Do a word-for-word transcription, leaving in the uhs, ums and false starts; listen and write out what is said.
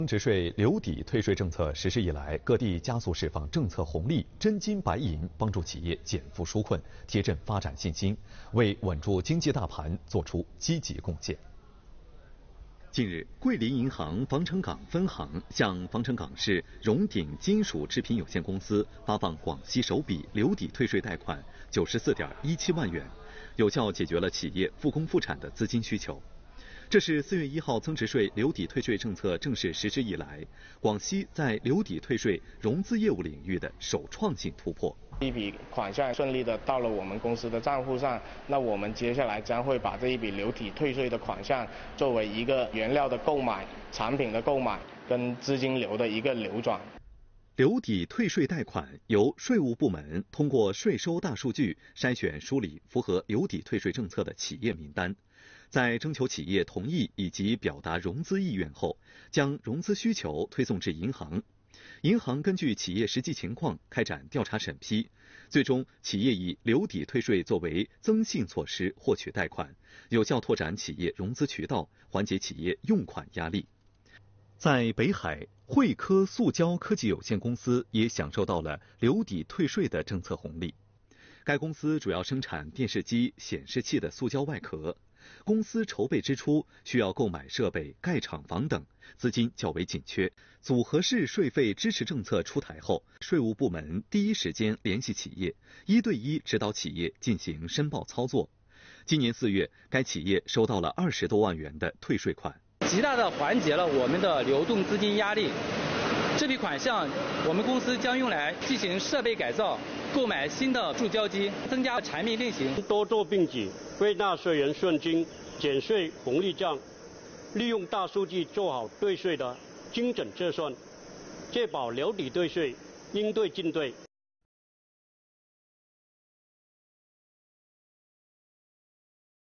增值税留抵退税政策实施以来，各地加速释放政策红利，真金白银，帮助企业减负纾困，提振发展信心，为稳住经济大盘作出积极贡献。近日，桂林银行防城港分行向防城港市荣鼎金属制品有限公司发放广西首笔留抵退税贷款九十四点一七万元，有效解决了企业复工复产的资金需求。这是四月一号增值税留抵退税政策正式实施以来，广西在留抵退税融资业务领域的首创性突破。 一笔款项顺利的到了我们公司的账户上，那我们接下来将会把这一笔留抵退税的款项作为一个原料的购买、产品的购买跟资金流的一个流转。 留抵退税贷款由税务部门通过税收大数据筛选梳理符合留抵退税政策的企业名单，在征求企业同意以及表达融资意愿后，将融资需求推送至银行，银行根据企业实际情况开展调查审批，最终企业以留抵退税作为增信措施获取贷款，有效拓展企业融资渠道，缓解企业用款压力。在北海，汇科塑胶科技有限公司也享受到了留抵退税的政策红利。该公司主要生产电视机、显示器的塑胶外壳，公司筹备支出需要购买设备、盖厂房等，资金较为紧缺。组合式税费支持政策出台后，税务部门第一时间联系企业，一对一指导企业进行申报操作。今年四月，该企业收到了二十多万元的退税款， 极大的缓解了我们的流动资金压力。这笔款项，我们公司将用来进行设备改造、购买新的注胶机，增加产品类型， 多做并举，为纳税人顺金，减税红利账，利用大数据做好对税的精准测算，确保留抵退税应对进退。